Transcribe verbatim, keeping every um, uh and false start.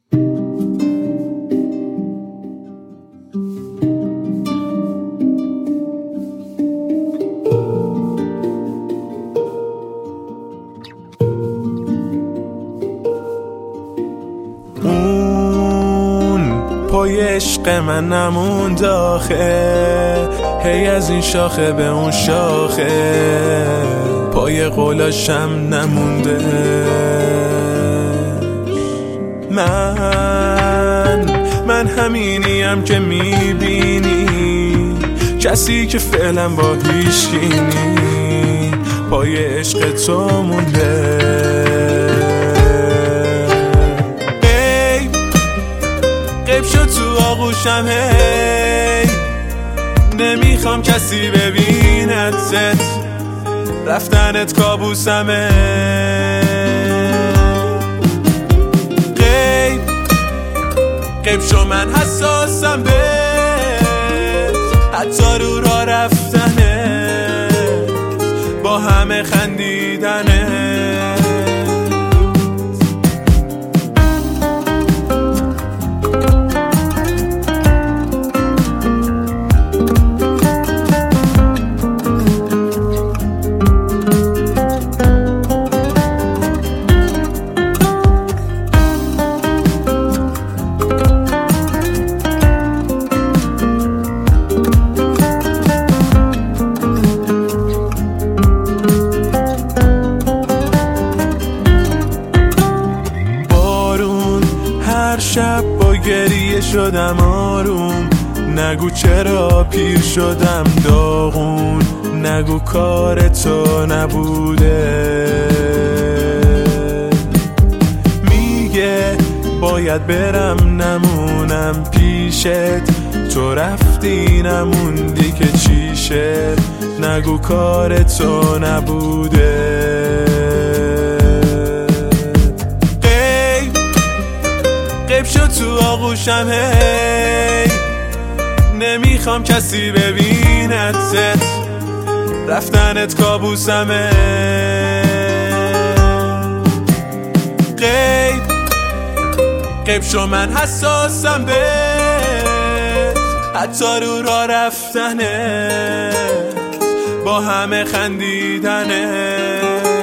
پای عشق من نموند آخه، هی از این شاخه به اون شاخه، پای قولاشم نمونده. من من همینیم که میبینی، کسی که فعلا با هیچکی نی، پای عشق تو مونده. غیب شد تو آغوشم هی، نمیخوام کسی ببیندت، رفتنت کابوسمه. غیب غیب شو من حساسم بهت، حتی رو را رفتنت با همه خندیدنت. شب با گریه شدم آروم، نگو چرا پیر شدم داغون، نگو کار تو نبوده. میگه باید برم نمونم پیشت، تو رفتی نموندی که چیشه، نگو کار تو نبوده. غیب شد تو آغوشم هی، نمیخوام کسی ببیندت، رفتنت کابوسمه. غیب غیب شو من حساسم بهت، حتی رو را رفتنت با همه خندیدنت.